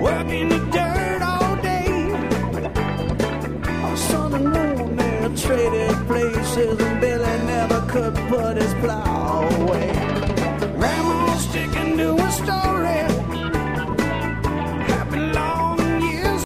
working the dirt all day. Sun and moon, they traded places, and Billy never could put his plow away. Grandma's sticking to a story